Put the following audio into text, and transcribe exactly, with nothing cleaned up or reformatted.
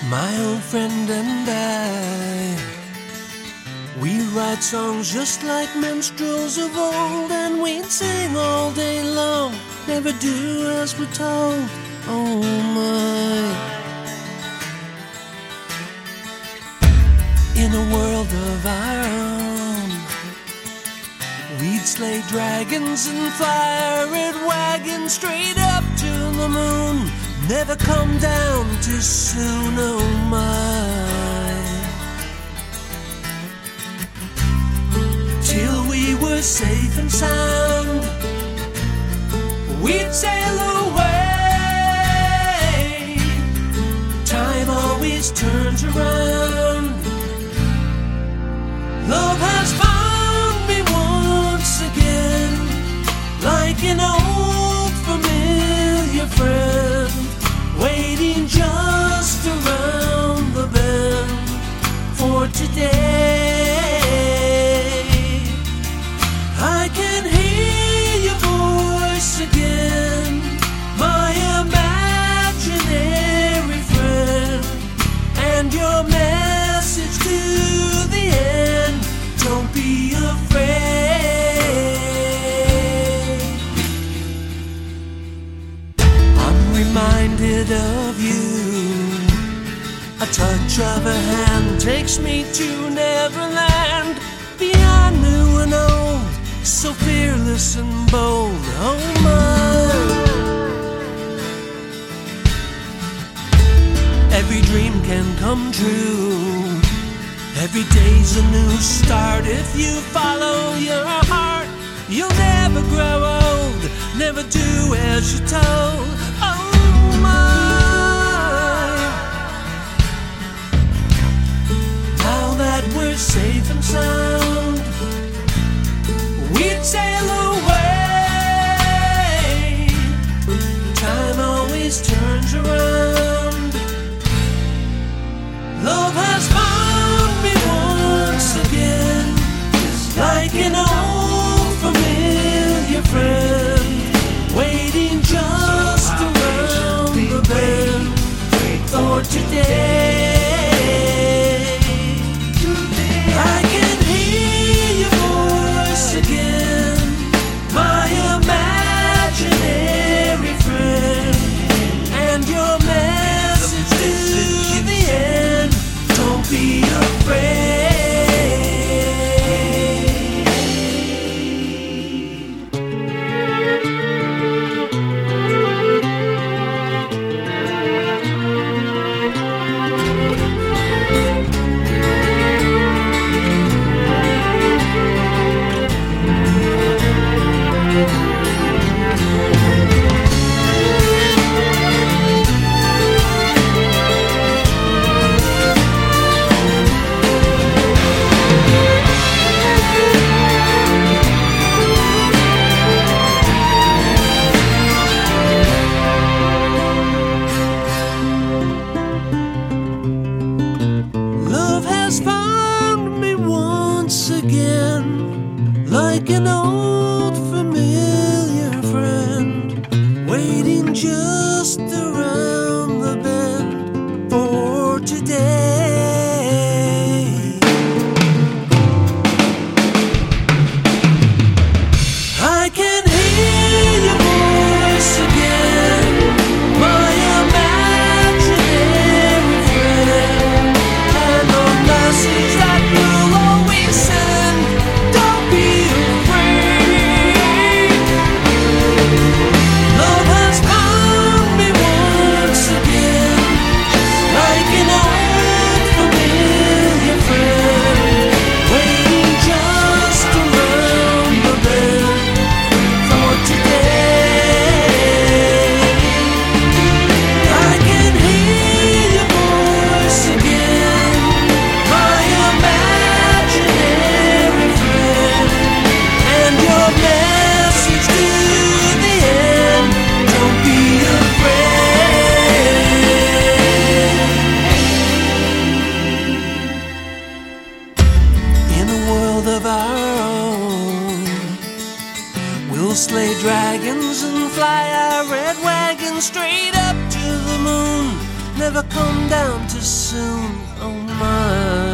My old friend and I, we write songs just like minstrels of old, and we'd sing all day long, never do as we're told. Oh my. In a world of our own, we'd slay dragons and fly a red wagon straight up to the moon, never come down too soon, oh my. Till we were safe and sound, we'd sail away. Time always turns around. Love has found me once again, like an old familiar friend, waiting just around the bend for today. I can hear your voice again, my imaginary friend, and your message to the end. Don't be afraid. I'm reminded of you. A touch of a hand takes me to Neverland, beyond new and old, so fearless and bold. Oh my. Every dream can come true. Every day's a new start. If you follow your heart, you'll never grow old, never do as you're told. Oh my. Now that we're safe and sound, we'd sail away. Time always turns around. Love has found me once again, like an old familiar friend, waiting just around the bend for today. I can hear your voice again, my imaginary friend, and your message to the end. Don't be afraid. Like an old familiar friend, waiting just around the bend for today. I can hear your voice again, my imaginary friend, and the message that you'll always send. Don't be afraid. Love has found me once again, like an old familiar friend, waiting just around the bend for today. I can hear your voice again, my imaginary friend, and your message to the end. Don't be afraid. In a world of our own, we'll slay dragons and fly our red wagon straight up to the moon, never come down too soon. Oh my.